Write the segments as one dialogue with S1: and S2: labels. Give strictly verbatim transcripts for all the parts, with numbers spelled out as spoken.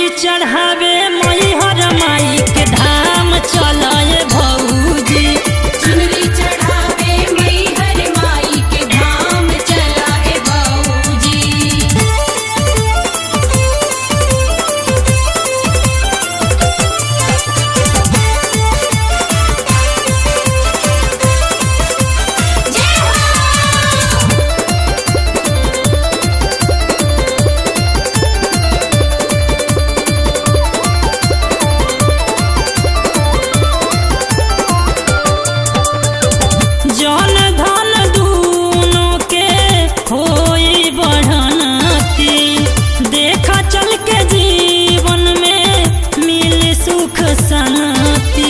S1: चुनरी चढ़ावे मई हर माई के धाम चलाए भौजी।
S2: चुनरी चढ़ावे मई हर माई के धाम चलाए भौजी।
S1: जन धन दूनों के होई बढ़नती, देखा चल के जीवन में मिल सुख शांति।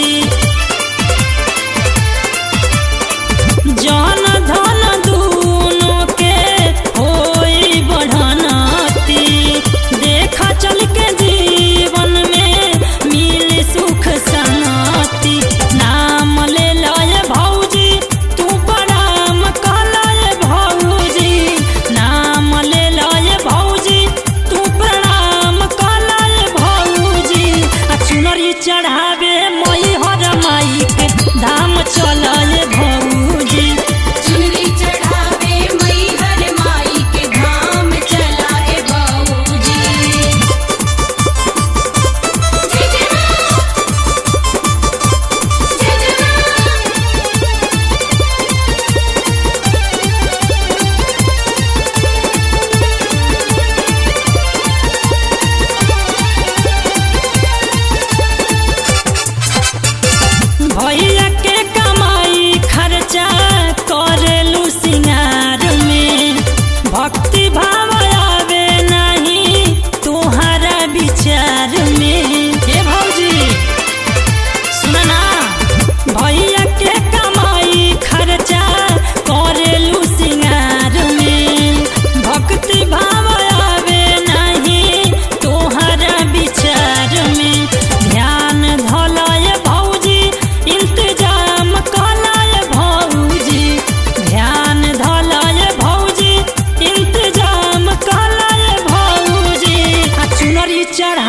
S1: जन धन दूनों के होई बढ़नती, देखा चल के जीवन में मिल सुख शांति। नाम ले लय भौजी तू प्रणाम कहलय भौजी, नाम ले लय भौजी तू प्रणाम कहलय भौजी। आ चुनरी चढ़ावे मई हर माई के धाम चलय भौजी।
S2: चुनरी चढ़ावे मई हर माई के धाम चलाए भौजी। जय जय मां, जय जय
S1: भैया के कमाई खर्चा करेलू सिंगार में, भक्ति भाव आवे नहीं तुम्हारा विचार में। हे भौजी सुना ना, भैया के कमाई खर्चा करेलू सिंगार में, भक्ति भाव आवे नहीं तुम्हारा विचार में। ध्यान धलय भौजी इंतजाम कहलय भौजी, ध्यान धलय भौजी इंतजाम कहलय भौजी। आ चुनरी चढ़ा